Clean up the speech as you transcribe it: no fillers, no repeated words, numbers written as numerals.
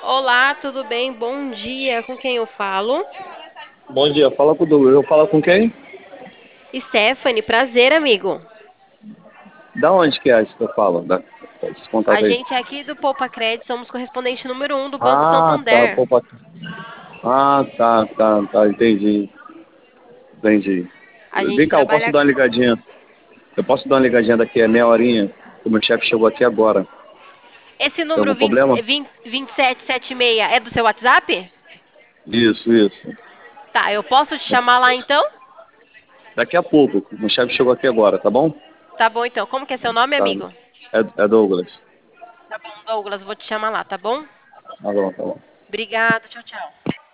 Olá, tudo bem? Bom dia. Com quem eu falo? Bom dia, fala com o Douglas. Eu falo com quem? Stephanie, prazer, amigo. Da onde que é isso que eu falo? Esse A contato aí. gente é aqui do Poupa Credit, somos correspondente número 1 do Banco Ah, tá. Santander. Pô, tá. Entendi. A gente Vem cá, eu posso trabalha. dar uma ligadinha? Eu posso dar uma ligadinha daqui a meia horinha? O meu chefe chegou aqui agora. Esse Tem número algum 20, problema? 20, 2776 é do seu WhatsApp? Isso. Tá, eu posso te chamar lá então? Daqui a pouco. O meu chefe chegou aqui agora, tá bom? Tá bom então. Como que é seu nome, Tá. amigo? É Douglas. Tá bom, Douglas, vou te chamar lá, tá bom? Tá bom. Obrigado, tchau, tchau.